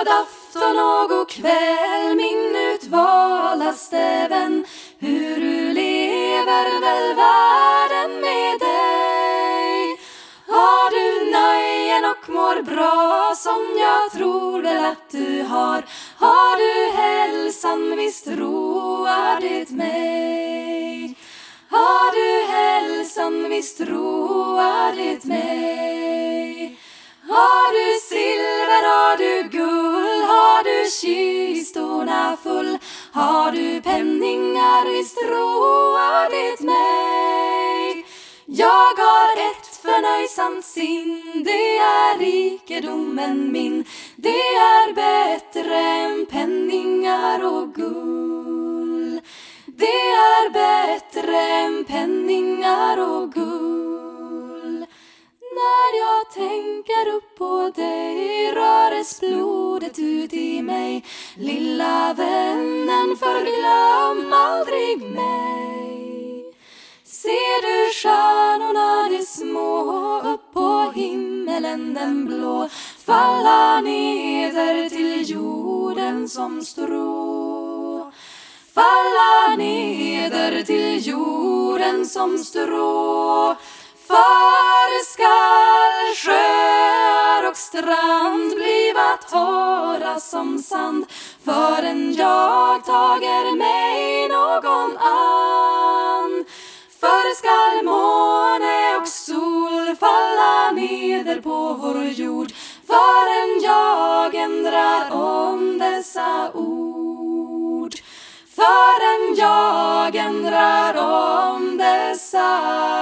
God afton och god kväll, min utvalaste vän. Hur du lever väl världen med dig? Har du nöjen och mår bra som jag tror väl att du har? Har du hälsan, visst roar det mig? Har du hälsan, visst roar det mig? Har du silver, har du guld, har du kistorna full? Har du penningar, visst roar det mig? Jag har ett förnöjsamt sin, det är rikedomen min. Det är bättre än penningar och guld. Det är bättre än penningar och guld. När jag tänker upp på dig röres blodet ut i mig. Lilla vännen, förglöm aldrig mig. Ser du stjärnorna de små upp på himmelen den blå, falla neder till jorden som strå. Falla neder till jorden som strå. För skall sjöar och strand bliva torra som sand, förrän jag tager mig någon an. För skall måne och sol falla neder på vår jord, förrän jag ändrar om dessa ord. Förrän jag ändrar om dessa